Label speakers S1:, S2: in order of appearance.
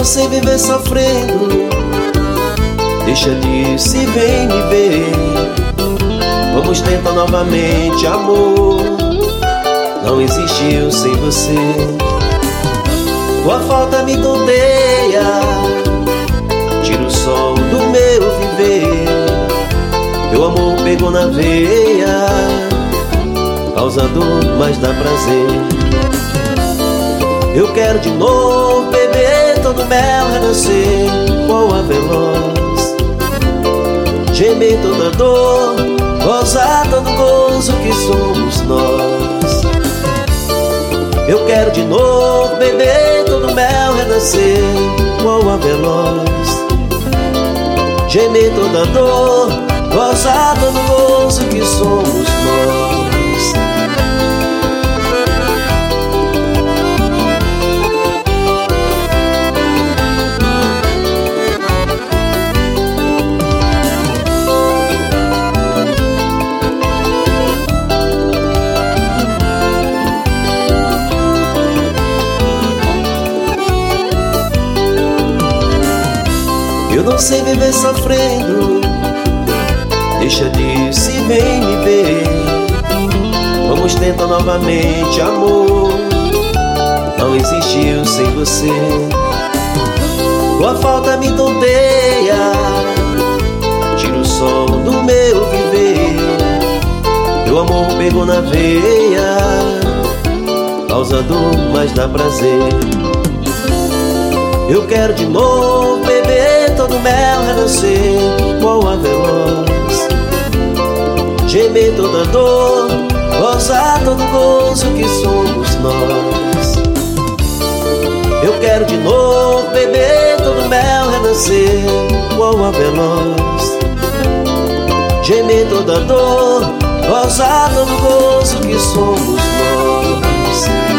S1: sei viver sofrendo. Deixa disso e vem me ver. Vamos tentar novamente, amor. Não existiu sem você. Tua falta me tonteia, tira o sol do meu viver. Teu amor pegou na veia, causa dor, mas dá prazer. Eu quero de novo beber todo mel, renascer com a veloz, gemer toda dor, gozar todo gozo que somos nós. Eu quero de novo beber todo mel, renascer com a veloz, gemer toda dor, gozar todo gozo que somos nós. Eu não sei viver sofrendo. Deixa disso e vem me ver. Vamos tentar novamente, amor. Não existiu sem você. Tua falta me tonteia, tira o sol do meu viver. Teu amor pegou na veia, causa dor, mas dá prazer. Eu quero de novo beber todo mel, renascer com a veloz, gemer toda dor, gozar todo gozo que somos nós. Eu quero de novo beber todo mel, renascer com a veloz, gemer toda dor, gozar todo gozo que somos nós.